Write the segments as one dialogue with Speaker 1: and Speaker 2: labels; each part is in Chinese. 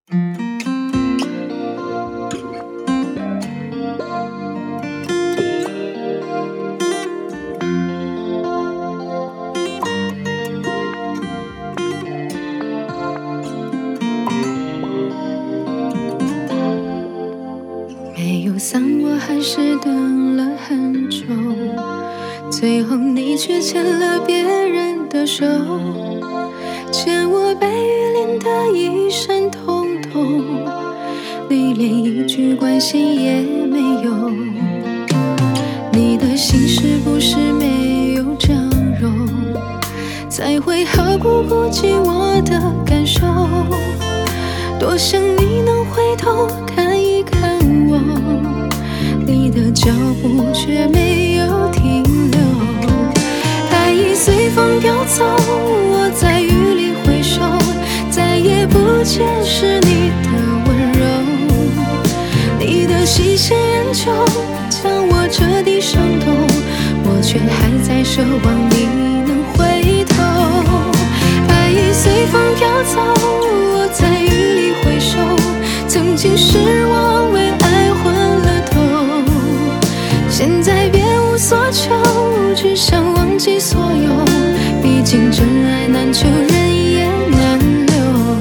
Speaker 1: 没有伞，我还是等了很久，最后你却牵了别人的手，牵我被雨淋得一身通透，你连一句关心也没有。你的心是不是没有长肉，才会毫不顾及我的感受？多想你能回头看一看我，你的脚步却没有停留。爱已随风飘走，我在雨里回首，再也不见是你的温柔。你的细心研究将我彻底伤透，我却还在奢望你能回头。爱已随风飘走，我在雨里回首，曾经是我为爱昏了头，现在别无所求，只想忘记所有，毕竟真爱难求，人也难留。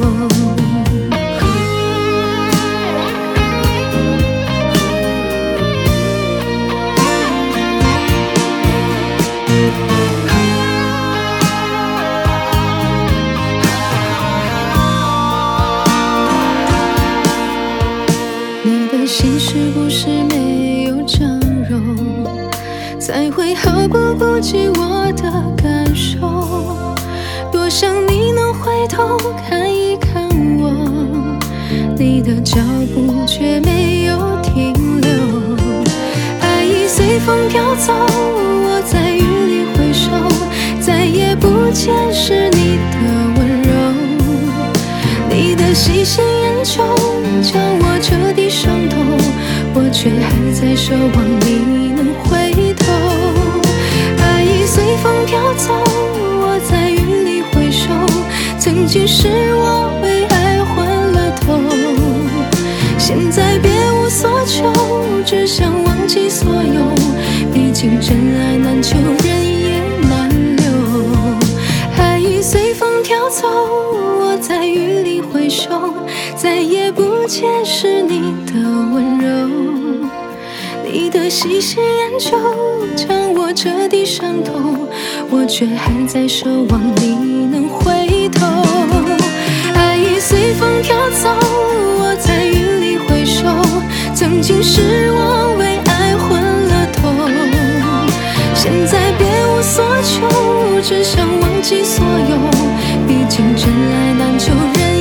Speaker 1: 你的心是不是没有长肉，才会毫不顾及我的感受？多想你能回头看一看我，你的脚步却没有停留。爱已随风飘走，我在雨里回首，再也不见是你的温柔。你的细心研究将我彻底伤透，我却还在奢望你能回头。爱已随风飘走，我在雨里回首，曾经是我为爱昏了头，现在别无所求，只想忘记所有，毕竟真爱难求，人也难留。爱已随风飘走，我在雨里回首，再也不见是你的温柔。你的细心研究将我彻底伤透，我却还在奢望你能回头。爱已随风飘走，我在雨里回首，曾经是我为爱昏了头，现在别无所求，只想忘记所有，毕竟真爱难求，人